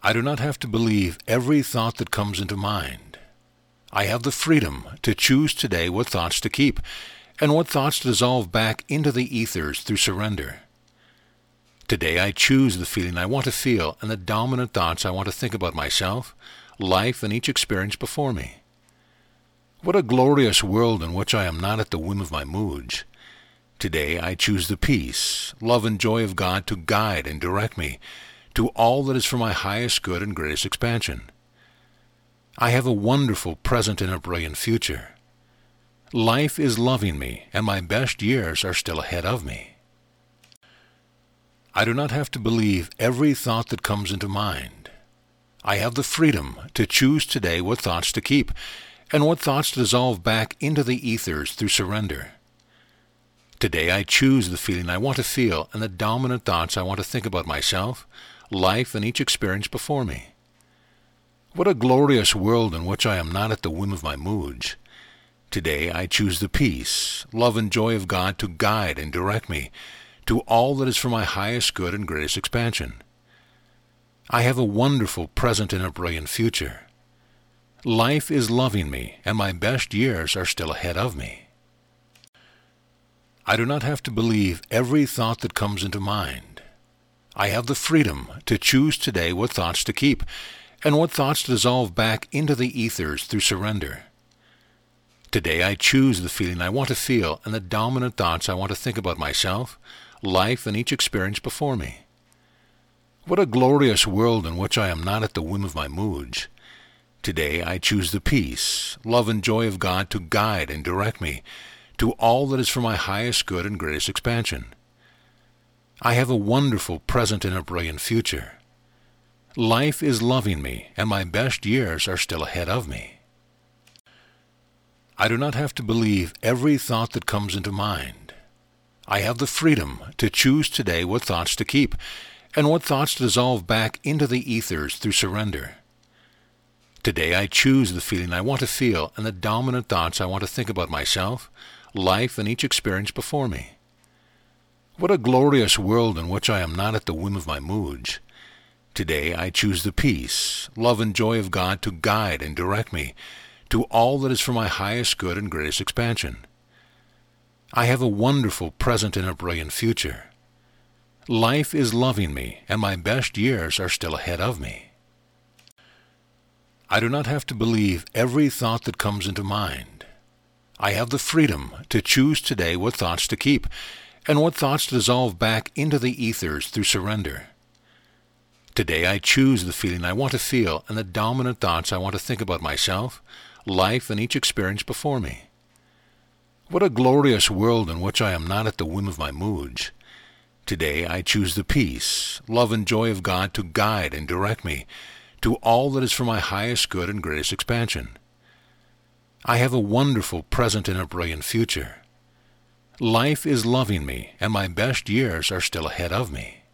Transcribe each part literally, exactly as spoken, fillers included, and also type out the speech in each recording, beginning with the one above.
I do not have to believe every thought that comes into mind. I have the freedom to choose today what thoughts to keep and what thoughts to dissolve back into the ethers through surrender. Today I choose the feeling I want to feel and the dominant thoughts I want to think about myself, life, and each experience before me. What a glorious world in which I am not at the whim of my moods. Today I choose the peace, love, and joy of God to guide and direct me to all that is for my highest good and greatest expansion. I have a wonderful present and a brilliant future. Life is loving me, and my best years are still ahead of me. I do not have to believe every thought that comes into mind. I have the freedom to choose today what thoughts to keep and what thoughts to dissolve back into the ethers through surrender. Today I choose the feeling I want to feel and the dominant thoughts I want to think about myself, life, and each experience before me. What a glorious world in which I am not at the whim of my moods. Today I choose the peace, love, and joy of God to guide and direct me to all that is for my highest good and greatest expansion. I have a wonderful present and a brilliant future. Life is loving me, and my best years are still ahead of me. I do not have to believe every thought that comes into mind. I have the freedom to choose today what thoughts to keep and what thoughts to dissolve back into the ethers through surrender. Today I choose the feeling I want to feel and the dominant thoughts I want to think about myself, life, and each experience before me. What a glorious world in which I am not at the whim of my moods. Today I choose the peace, love, and joy of God to guide and direct me to all that is for my highest good and greatest expansion. I have a wonderful present and a brilliant future. Life is loving me, and my best years are still ahead of me. I do not have to believe every thought that comes into mind. I have the freedom to choose today what thoughts to keep and what thoughts to dissolve back into the ethers through surrender. Today I choose the feeling I want to feel and the dominant thoughts I want to think about myself, life, and each experience before me. What a glorious world in which I am not at the whim of my moods. Today I choose the peace, love, and joy of God to guide and direct me to all that is for my highest good and greatest expansion. I have a wonderful present and a brilliant future. Life is loving me, and my best years are still ahead of me. I do not have to believe every thought that comes into mind. I have the freedom to choose today what thoughts to keep and what thoughts to dissolve back into the ethers through surrender. Today I choose the feeling I want to feel and the dominant thoughts I want to think about myself, life, and each experience before me. What a glorious world in which I am not at the whim of my moods. Today I choose the peace, love, and joy of God to guide and direct me to all that is for my highest good and greatest expansion. I have a wonderful present and a brilliant future. Life is loving me, and my best years are still ahead of me.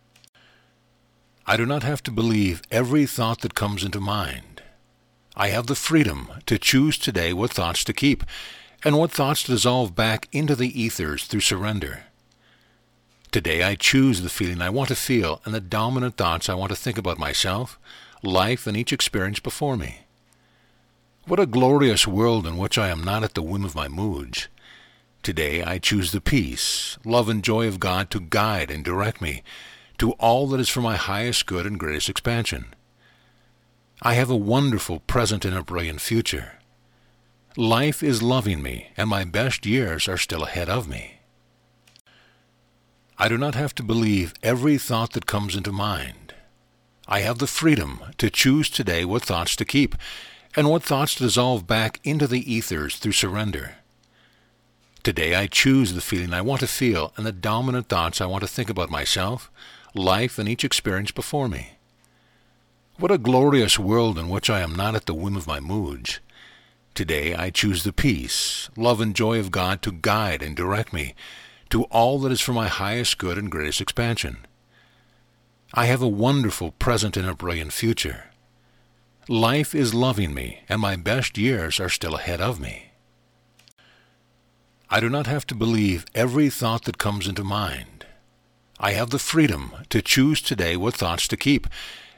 I do not have to believe every thought that comes into mind. I have the freedom to choose today what thoughts to keep and what thoughts to dissolve back into the ethers through surrender. Today I choose the feeling I want to feel and the dominant thoughts I want to think about myself, life, and each experience before me. What a glorious world in which I am not at the whim of my moods. Today I choose the peace, love, and joy of God to guide and direct me to all that is for my highest good and greatest expansion. I have a wonderful present and a brilliant future. Life is loving me, and my best years are still ahead of me. I do not have to believe every thought that comes into mind. I have the freedom to choose today what thoughts to keep and what thoughts to dissolve back into the ethers through surrender. Today I choose the feeling I want to feel and the dominant thoughts I want to think about myself, life, and each experience before me. What a glorious world in which I am not at the whim of my moods. Today I choose the peace, love, and joy of God to guide and direct me to all that is for my highest good and greatest expansion. I have a wonderful present and a brilliant future. Life is loving me, and my best years are still ahead of me. I do not have to believe every thought that comes into mind. I have the freedom to choose today what thoughts to keep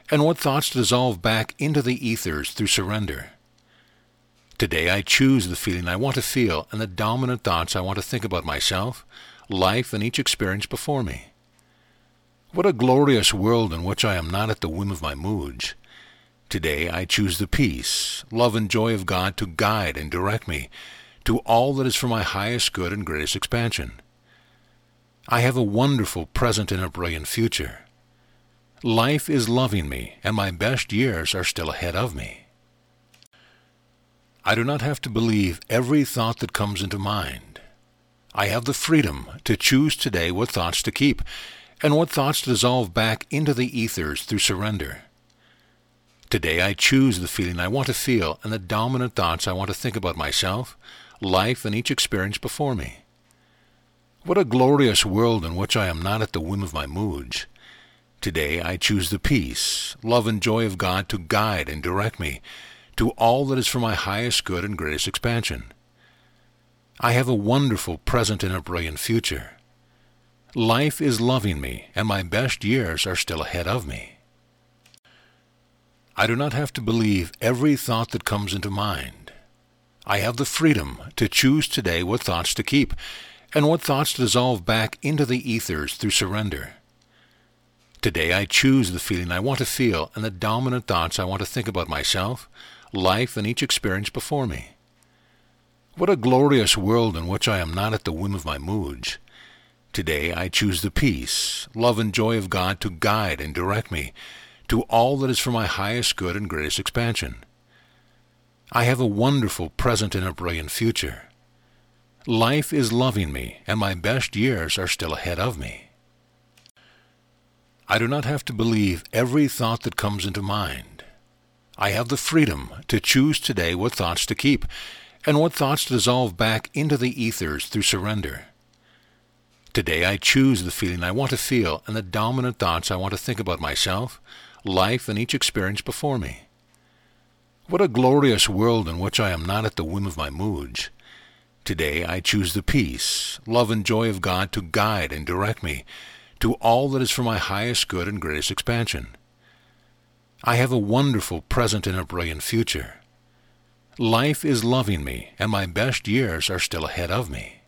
and what thoughts to dissolve back into the ethers through surrender. Today I choose the feeling I want to feel and the dominant thoughts I want to think about myself, life, and each experience before me. What a glorious world in which I am not at the whim of my moods. Today I choose the peace, love, and joy of God to guide and direct me to all that is for my highest good and greatest expansion. I have a wonderful present and a brilliant future. Life is loving me, and my best years are still ahead of me. I do not have to believe every thought that comes into mind. I have the freedom to choose today what thoughts to keep and what thoughts to dissolve back into the ethers through surrender. Today I choose the feeling I want to feel and the dominant thoughts I want to think about myself, life, and each experience before me. What a glorious world in which I am not at the whim of my moods. Today I choose the peace, love, and joy of God to guide and direct me to all that is for my highest good and greatest expansion. I have a wonderful present and a brilliant future. Life is loving me, and my best years are still ahead of me. I do not have to believe every thought that comes into mind. I have the freedom to choose today what thoughts to keep and what thoughts to dissolve back into the ethers through surrender. Today I choose the feeling I want to feel and the dominant thoughts I want to think about myself, life, and each experience before me. What a glorious world in which I am not at the whim of my moods. Today I choose the peace, love, and joy of God to guide and direct me to all that is for my highest good and greatest expansion. I have a wonderful present and a brilliant future. Life is loving me, and my best years are still ahead of me. I do not have to believe every thought that comes into mind. I have the freedom to choose today what thoughts to keep and what thoughts to dissolve back into the ethers through surrender. Today I choose the feeling I want to feel and the dominant thoughts I want to think about myself, life, and each experience before me. What a glorious world in which I am not at the whim of my moods. Today I choose the peace, love, and joy of God to guide and direct me to all that is for my highest good and greatest expansion. I have a wonderful present and a brilliant future. Life is loving me, and my best years are still ahead of me.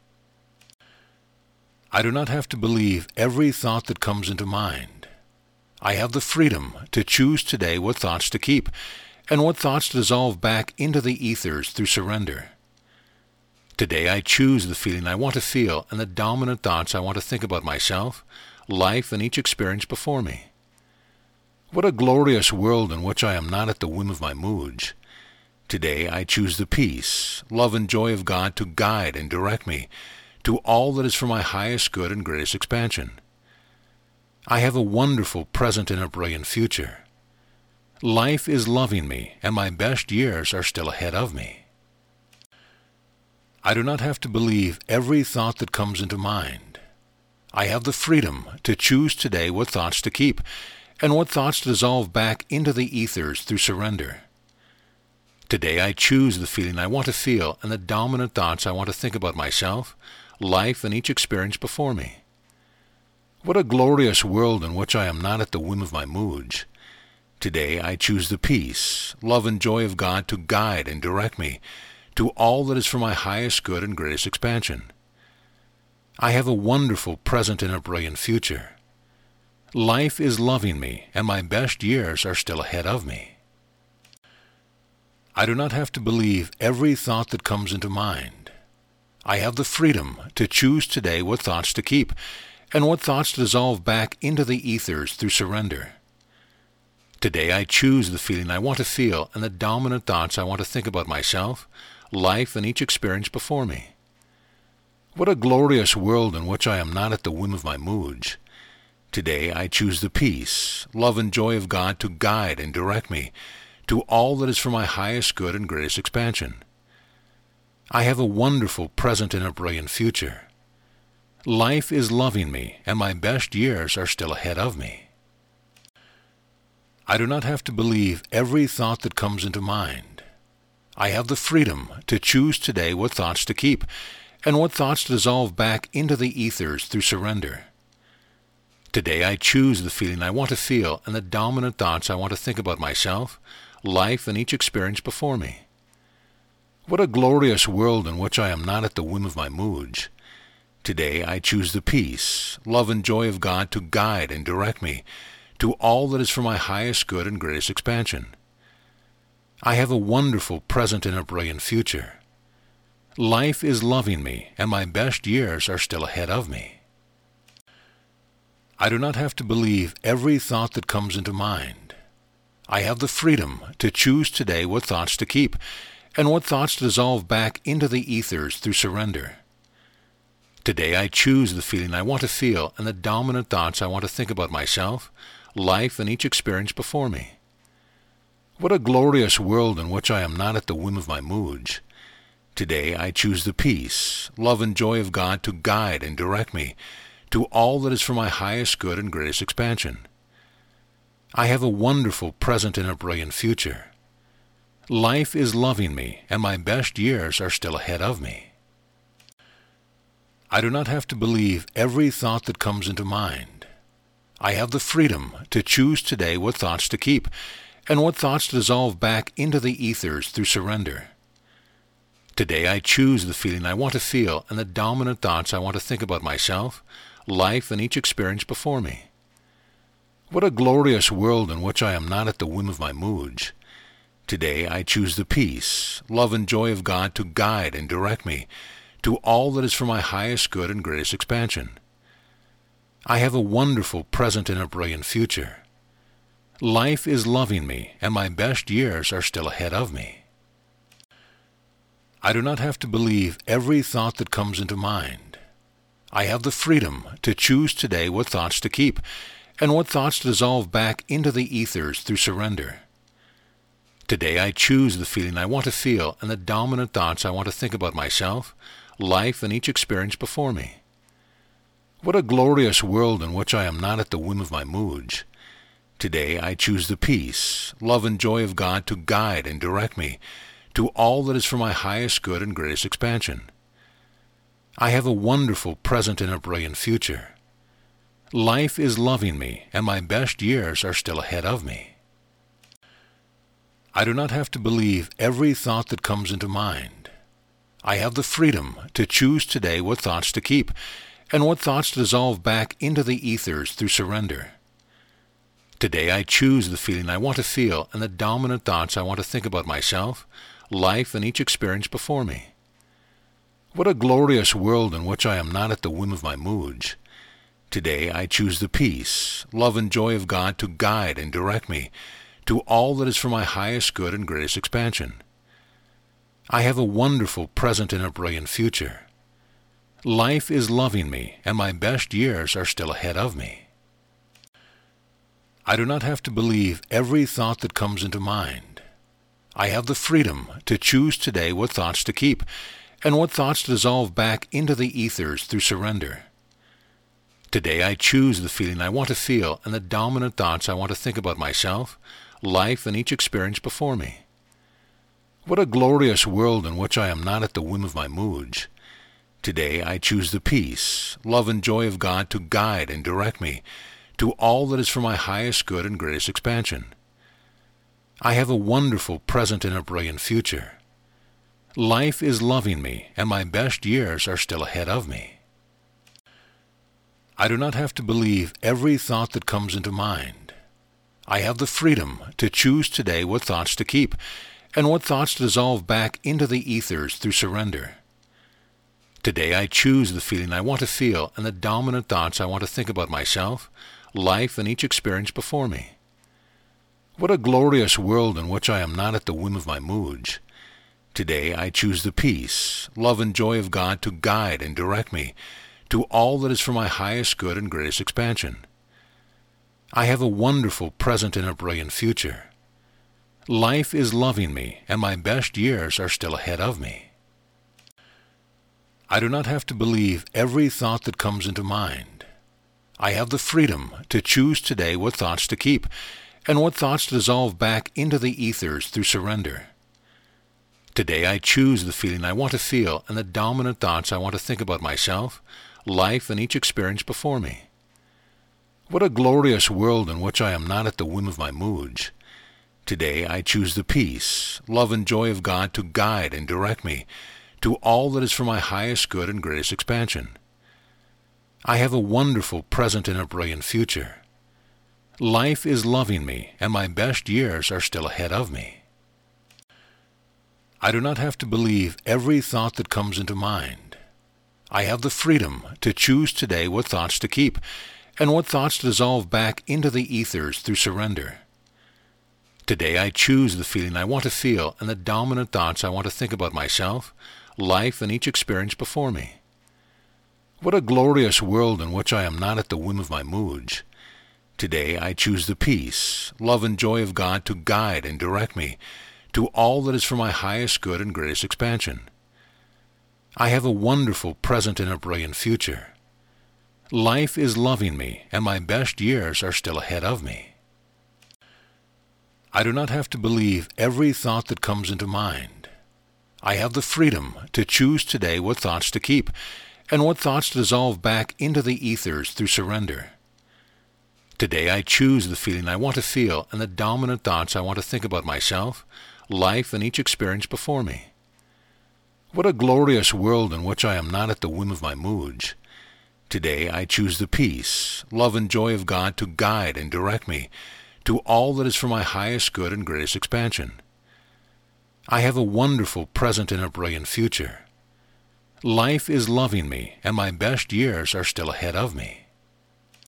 I do not have to believe every thought that comes into mind. I have the freedom to choose today what thoughts to keep and what thoughts to dissolve back into the ethers through surrender. Today I choose the feeling I want to feel and the dominant thoughts I want to think about myself, life, and each experience before me. What a glorious world in which I am not at the whim of my moods. Today I choose the peace, love, and joy of God to guide and direct me to all that is for my highest good and greatest expansion. I have a wonderful present and a brilliant future. Life is loving me, and my best years are still ahead of me. I do not have to believe every thought that comes into mind. I have the freedom to choose today what thoughts to keep and what thoughts to dissolve back into the ethers through surrender. Today I choose the feeling I want to feel and the dominant thoughts I want to think about myself, life, and each experience before me. What a glorious world in which I am not at the whim of my moods. Today I choose the peace, love, and joy of God to guide and direct me to all that is for my highest good and greatest expansion. I have a wonderful present and a brilliant future. Life is loving me, and my best years are still ahead of me. I do not have to believe every thought that comes into mind. I have the freedom to choose today what thoughts to keep and what thoughts to dissolve back into the ethers through surrender. Today I choose the feeling I want to feel and the dominant thoughts I want to think about myself, life, and each experience before me. What a glorious world in which I am not at the whim of my moods. Today I choose the peace, love, and joy of God to guide and direct me to all that is for my highest good and greatest expansion. I have a wonderful present and a brilliant future. Life is loving me, and my best years are still ahead of me. I do not have to believe every thought that comes into mind. I have the freedom to choose today what thoughts to keep and what thoughts to dissolve back into the ethers through surrender. Today I choose the feeling I want to feel and the dominant thoughts I want to think about myself, life, and each experience before me. What a glorious world in which I am not at the whim of my moods. Today I choose the peace, love, and joy of God to guide and direct me to all that is for my highest good and greatest expansion. I have a wonderful present and a brilliant future. Life is loving me, and my best years are still ahead of me. I do not have to believe every thought that comes into mind. I have the freedom to choose today what thoughts to keep, and what thoughts to dissolve back into the ethers through surrender. Today I choose the feeling I want to feel and the dominant thoughts I want to think about myself, life, and each experience before me. What a glorious world in which I am not at the whim of my moods. Today I choose the peace, love, and joy of God to guide and direct me to all that is for my highest good and greatest expansion. I have a wonderful present and a brilliant future. Life is loving me, and my best years are still ahead of me. I do not have to believe every thought that comes into mind. I have the freedom to choose today what thoughts to keep, and what thoughts to dissolve back into the ethers through surrender. Today I choose the feeling I want to feel and the dominant thoughts I want to think about myself, life, and each experience before me. What a glorious world in which I am not at the whim of my moods. Today I choose the peace, love, and joy of God to guide and direct me to all that is for my highest good and greatest expansion. I have a wonderful present and a brilliant future. Life is loving me, and my best years are still ahead of me. I do not have to believe every thought that comes into mind. I have the freedom to choose today what thoughts to keep, and what thoughts to dissolve back into the ethers through surrender. Today I choose the feeling I want to feel and the dominant thoughts I want to think about myself, life, and each experience before me. What a glorious world in which I am not at the whim of my moods. Today I choose the peace, love, and joy of God to guide and direct me to all that is for my highest good and greatest expansion. I have a wonderful present and a brilliant future. Life is loving me, and my best years are still ahead of me. I do not have to believe every thought that comes into mind. I have the freedom to choose today what thoughts to keep, and what thoughts to dissolve back into the ethers through surrender. Today I choose the feeling I want to feel and the dominant thoughts I want to think about myself, life, and each experience before me. What a glorious world in which I am not at the whim of my moods. Today I choose the peace, love, and joy of God to guide and direct me to all that is for my highest good and greatest expansion. I have a wonderful present and a brilliant future. Life is loving me, and my best years are still ahead of me. I do not have to believe every thought that comes into mind. I have the freedom to choose today what thoughts to keep, and what thoughts to dissolve back into the ethers through surrender. Today I choose the feeling I want to feel and the dominant thoughts I want to think about myself, life, and each experience before me. What a glorious world in which I am not at the whim of my moods. Today I choose the peace, love, and joy of God to guide and direct me to all that is for my highest good and greatest expansion. I have a wonderful present and a brilliant future. Life is loving me, and my best years are still ahead of me. I do not have to believe every thought that comes into mind. I have the freedom to choose today what thoughts to keep, and what thoughts to dissolve back into the ethers through surrender. Today I choose the feeling I want to feel and the dominant thoughts I want to think about myself, life, and each experience before me. What a glorious world in which I am not at the whim of my moods. Today I choose the peace, love, and joy of God to guide and direct me to all that is for my highest good and greatest expansion. I have a wonderful present and a brilliant future. Life is loving me, and my best years are still ahead of me. I do not have to believe every thought that comes into mind. I have the freedom to choose today what thoughts to keep, and what thoughts to dissolve back into the ethers through surrender. Today I choose the feeling I want to feel and the dominant thoughts I want to think about myself, life, and each experience before me. What a glorious world in which I am not at the whim of my moods. Today I choose the peace, love, and joy of God to guide and direct me to all that is for my highest good and greatest expansion. I have a wonderful present and a brilliant future. Life is loving me, and my best years are still ahead of me. I do not have to believe every thought that comes into mind. I have the freedom to choose today what thoughts to keep, and what thoughts to dissolve back into the ethers through surrender. Today I choose the feeling I want to feel and the dominant thoughts I want to think about myself, life, and each experience before me. What a glorious world in which I am not at the whim of my moods. Today I choose the peace, love, and joy of God to guide and direct me to all that is for my highest good and greatest expansion. I have a wonderful present and a brilliant future. Life is loving me, and my best years are still ahead of me. I do not have to believe every thought that comes into mind. I have the freedom to choose today what thoughts to keep, and what thoughts to dissolve back into the ethers through surrender. Today I choose the feeling I want to feel and the dominant thoughts I want to think about myself, life, and each experience before me. What a glorious world in which I am not at the whim of my moods. Today I choose the peace, love, and joy of God to guide and direct me to all that is for my highest good and greatest expansion. I have a wonderful present and a brilliant future. Life is loving me, and my best years are still ahead of me.